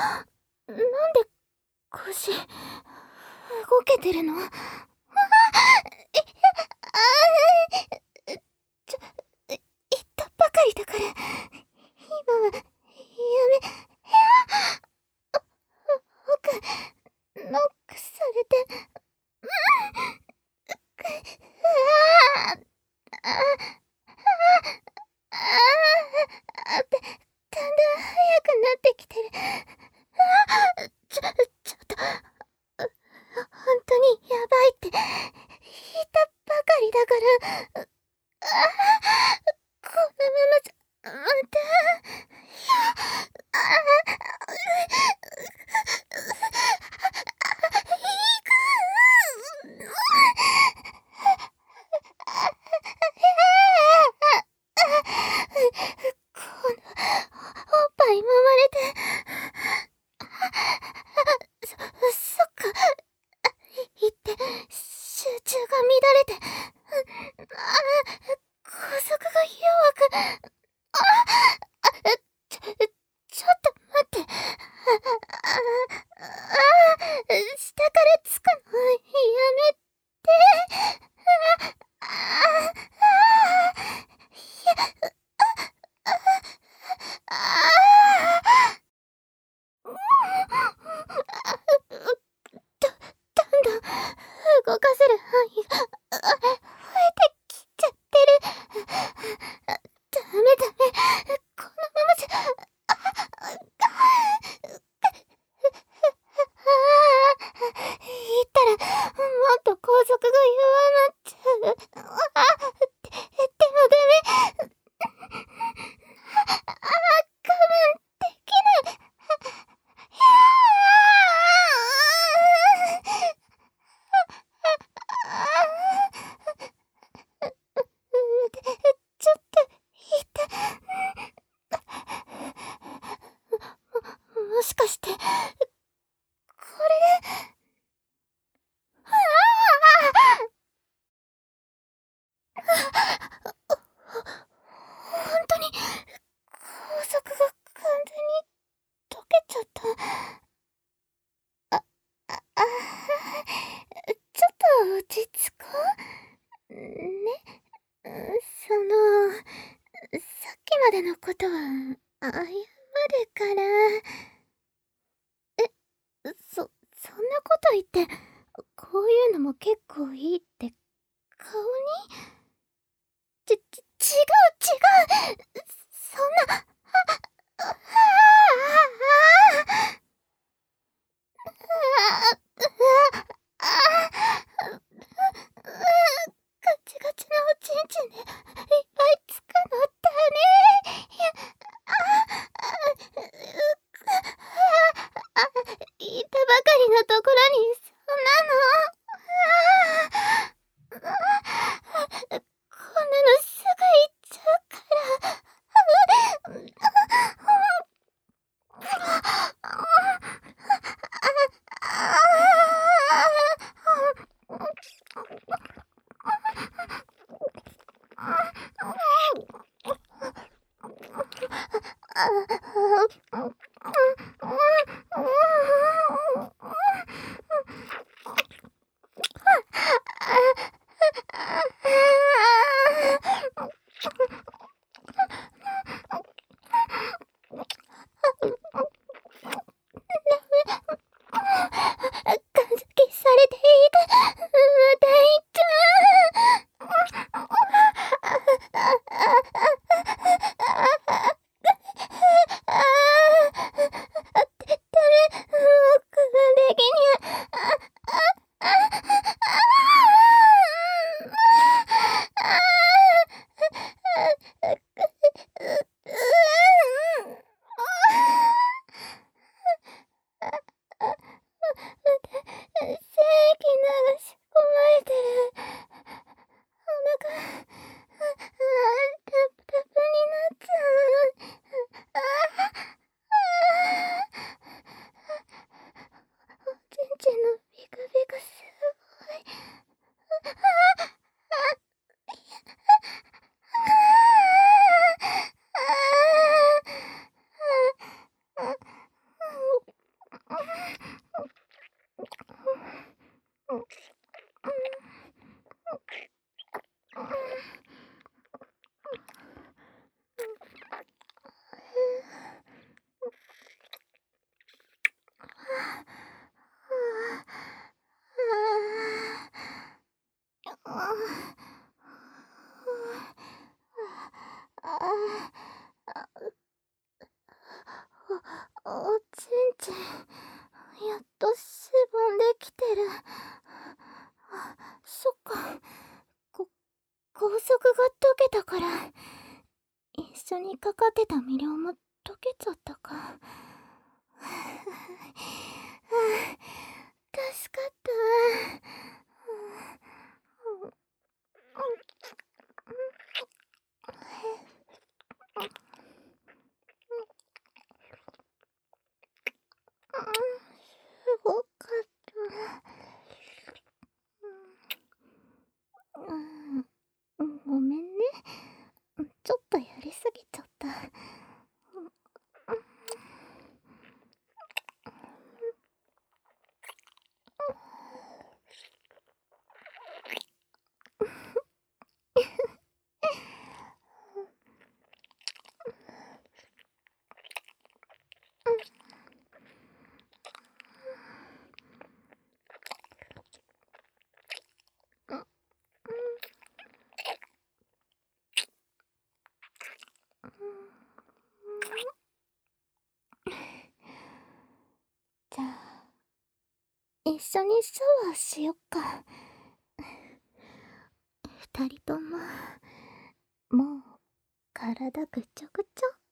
なんで腰、動けてるの？言ったばかりだから、今は、やめ、僕、ノックされて、だんだん速くなってきてる。ちょっと、本当にやばいって言ったばかりだから、このままじゃ、また、この、おっぱい揉まれて、そっか、言って、集中が乱れて、高速が弱く、ちょっと待って、下からつくのやめて、どんどん動かせる範囲が増えてきちゃってる。ダメ、このままじゃ、言ったらもっと高速が弱まっちゃう。でもダメ。我慢できない。ちょっと痛い。もしかして、これで、本当に、高速が完全に溶けちゃった。ちょっと落ち着こう。ね。さっきまでのことは、謝るから。そんなこと言って、こういうのも結構いいって顔に？違う。そんな、ガチガチなおちんちんでいっぱいつくのだね。言ったばかりのところにそんなの。こんなのすぐ行っちゃうから。感激されていた。大ち僕的に精液流し込まれてる。お腹、タプタプになっちゃう。おちんちんのビクビクすごい。 束が解けたから、一緒にかかってた魅了も解けちゃったか。はあ、助かった。すごかった。ごめんね。ちょっとやりすぎちゃった。じゃあ、一緒にシャワーしよっか。二人とも、もう、体ぐちょぐちょ。